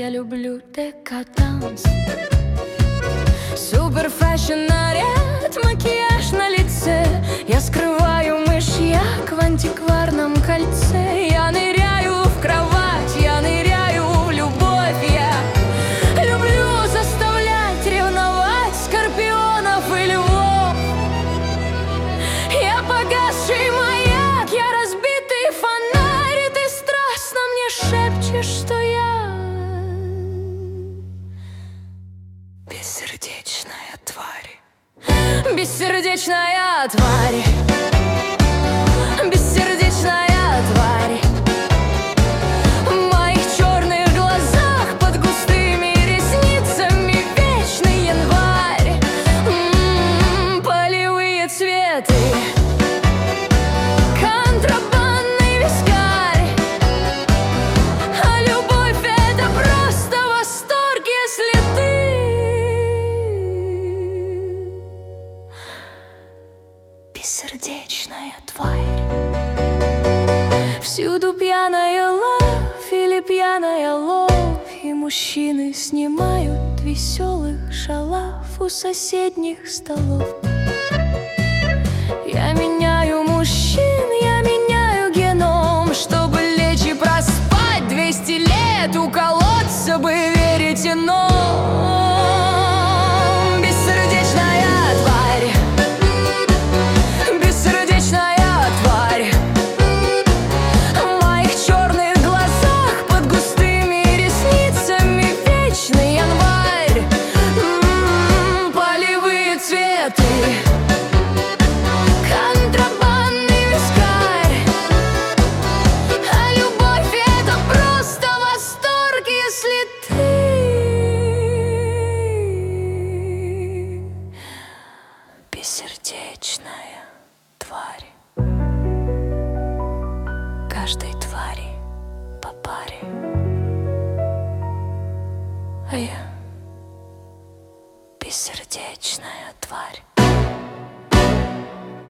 Я люблю декаданс. Супер фэшн наряд, макияж на лице. Я скрываю мышьяк в антикварном кольце. Я ныряю в кровать, я ныряю в любовь. Я люблю заставлять ревновать скорпионов и львов. Я погасший маяк, я разбитый фонарь, и ты страстно мне шепчешь, что я бессердечная тварь. Бессердечная тварь. Бессердечная тварь. В моих черных глазах под густыми ресницами вечный январь. Полевые цветы, контрабандный вискарь. А любовь — это просто восторг, если ты бессердечная тварь. Всюду пьяная лав или пьяная лов, и мужчины снимают веселых шалав у соседних столов. Я меняю мужчин, я меняю геном, чтобы лечь и проспать 200 лет, уколоться бы, верить ином. Бессердечная тварь. Бессердечная тварь. В моих черных глазах под густыми ресницами вечный январь. Полевые цветы, контрабандный вискарь. А любовь — это просто восторг, если ты бессердечная тварь. Каждой твари по паре, а я